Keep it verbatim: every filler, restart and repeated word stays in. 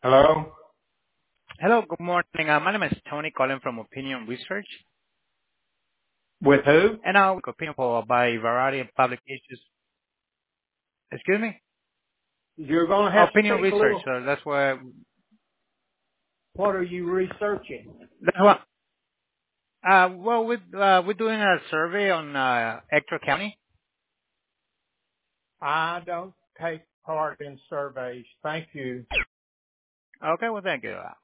Hello? Hello, good morning. Uh, my name is Tony calling from Opinion Research. With who? And uh, opinion poll by a variety of publications. Excuse me? You're going to have to Opinion speak a Research. little. So that's where, What are you researching? that's what, uh, well, we, uh, we're doing a survey on, uh, Ector County. I don't take part in surveys. Thank you. Okay, well, thank you.